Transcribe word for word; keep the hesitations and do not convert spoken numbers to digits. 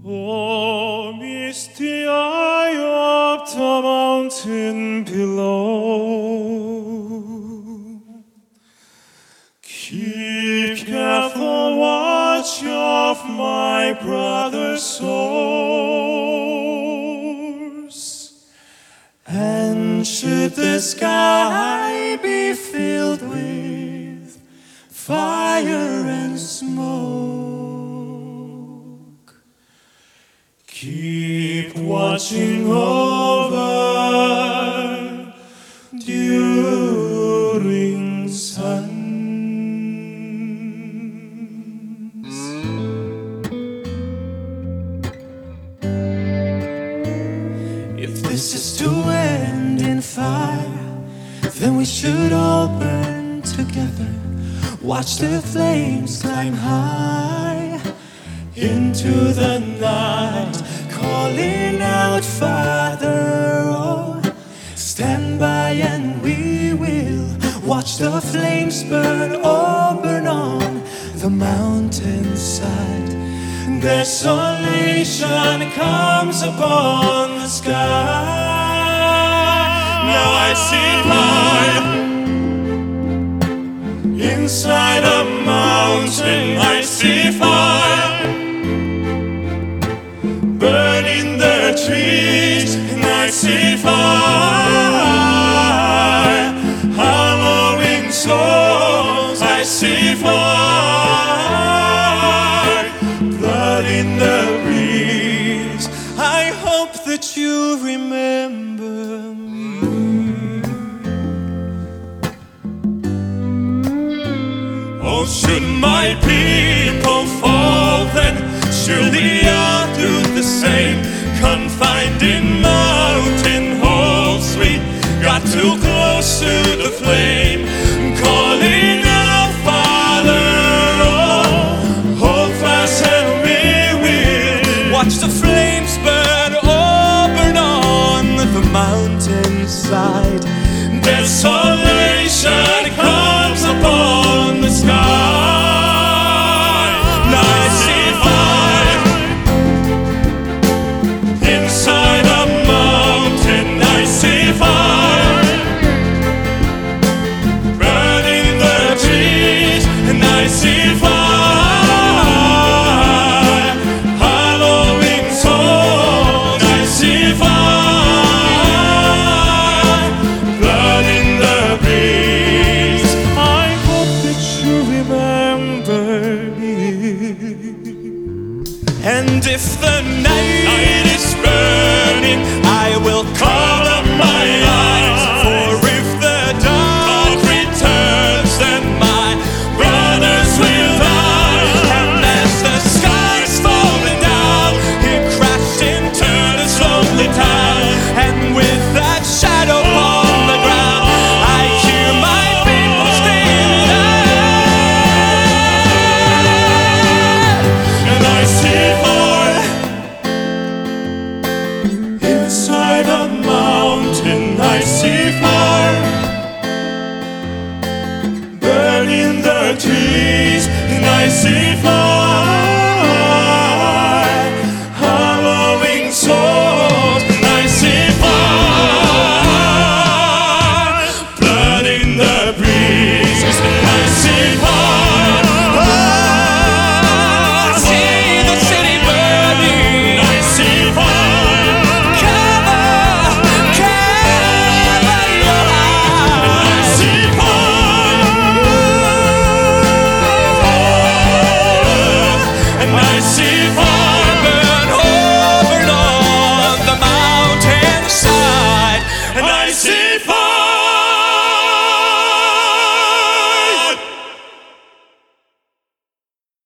Oh, misty eye of the mountain below, keep careful watch of my brother's souls. And should the sky be filled with fire and smoke, keep watching over during suns. If this is to end in fire, then we should all burn together. Watch the flames climb high into the night, calling out, Father, oh, stand by and we will watch the flames burn, oh, burn on the mountainside. Desolation comes upon the sky. Now I see fire inside a mountain. I see fire burning the trees, and I see fire hollowing souls. I see fire, blood in the breeze. I hope that you remember me. Oh, should my people fall, then surely I'll do the same. Confined in mountain holes, we got too close to the flame. Calling out, Father, oh, hold fast and we will watch the flames burn, oh, burn on the mountainside. Desolation comes upon the sky. Now I see fire inside a mountain. I see fire burning the trees, and I see fire hollowing souls. I see fire, blood in the breeze. I hope that you remember me. And if the night is burning, I will call up my eyes. For if the dark returns, then my brothers will die. And as the sky's falling down, he crashed into this lonely town. And with that shadow on the ground, I hear my people scream out. And I see fire inside a mountain. I see fire burning the trees, and I see fire